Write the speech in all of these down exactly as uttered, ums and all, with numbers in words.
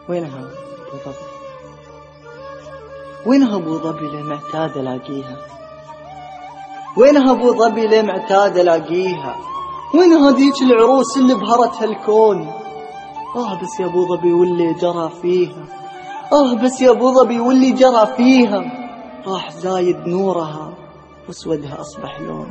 وينها أبو ظبي؟ وينها أبو ظبي اللي معتاد ألاقيها؟ وينها أبو ظبي اللي معتاد ألاقيها؟ وين هذيك العروس اللي بهرت هالكون؟ آه بس يا أبو ظبي واللي جرى فيها، آه بس يا أبو ظبي واللي جرى فيها، راح زايد نورها واسودها أصبح لون.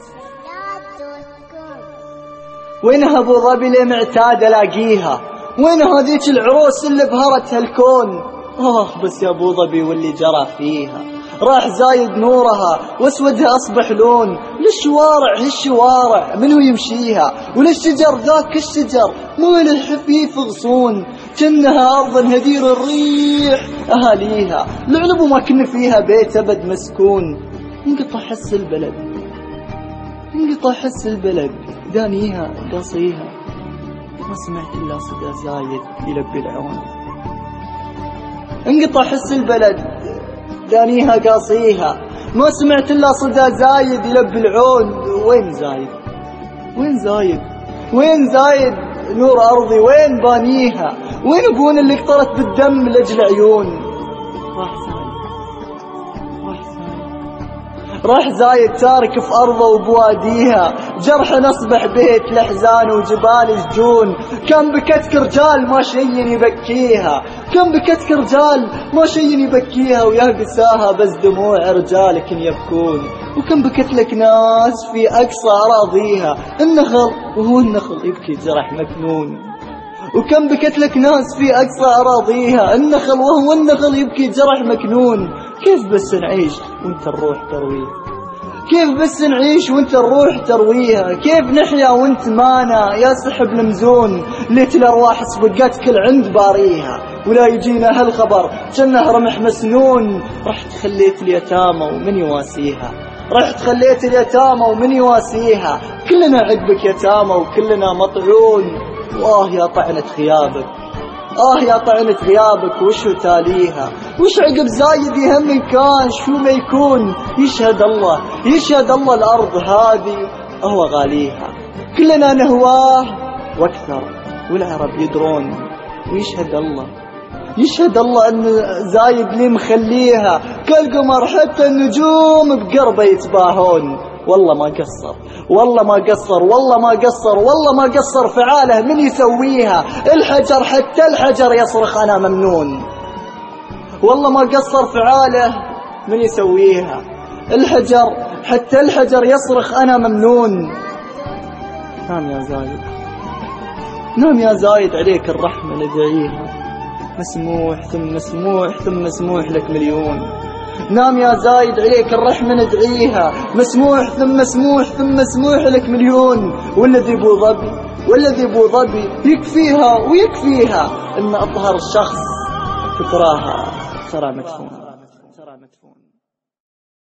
وينها أبو ظبي اللي معتاد ألاقيها؟ وين هذيك العروس اللي بهرت هالكون؟ آه بس يا أبو ظبي واللي جرى فيها، راح زايد نورها واسودها أصبح لون. للشوارع هالشوارع منو يمشيها؟ وللشجر ذاك الشجر مو للحفيف غصون. كأنها أرض هدير الريح أهاليها، لعلب وما كنا فيها بيت أبد مسكون. انقطع حس البلد، انقطع حس البلد، دانيها قاصيها، ما سمعت إلا صدى زايد يلبي العون. انقطع حس البلد، دانيها قاصيها، ما سمعت إلا صدى زايد يلبي العون. وين زايد؟ وين زايد؟ وين زايد نور أرضي؟ وين بانيها؟ وين أبون اللي اقطرت بالدم لأجل عيون؟ راح زايد، راح زايد، راح زايد تارك في أرضه وبواديها، جرح أصبح بيت لحزان وجبال سجون. كم بكتك رجال ما شيء يبكيها، كم بكتك رجال ما شيء يبكيها، ويا قساها بس دموع رجالك يبكون. وكم بكت لك ناس في أقصى أراضيها، النخل وهو النخل يبكي جرح مكنون. وكم بكت لك ناس في أقصى أراضيها، النخل وهو النخل يبكي جرح مكنون. كيف بس نعيش وانت الروح ترويها؟ كيف بس نعيش وانت الروح ترويها؟ كيف نحيا وانت مانا يا سحب المزون؟ ليت الأرواح سبقت كل عند باريها، ولا يجينا هالخبر جنه رمح مسنون. رحت خليت اليتامى ومن يواسيها، رحت خليت اليتامى ومن يواسيها. كلنا عقبك يتامى وكلنا مطعون، وآه يا طعنة غيابك، آه يا طعنة غيابك وشو تاليها؟ وش عقب زايد يهم كان شو ما يكون؟ يشهد الله، يشهد الله الأرض هذه هو غاليها، كلنا نهواه واكثر والعرب يدرون. ويشهد الله، يشهد الله أن زايد لي مخليها كالقمر، حتى النجوم بقربه يتباهون. والله ما قصر، والله ما قصر، والله ما قصر، والله ما قصر فعاله من يسويها. الحجر حتى الحجر يصرخ أنا ممنون، والله ما قصر فعاله من يسويها. الحجر حتى الحجر يصرخ أنا ممنون. نام يا زايد، نام يا زايد عليك الرحمة ندعيها، مسموح ثم مسموح ثم مسموح لك مليون. نام يا زايد عليك الرحمة ندعيها، مسموح ثم مسموح ثم مسموح لك مليون. والذي بو ظبي، والذي بو ظبي يكفيها ويكفيها ان أطهر الشخص فكراها ترى مدفون.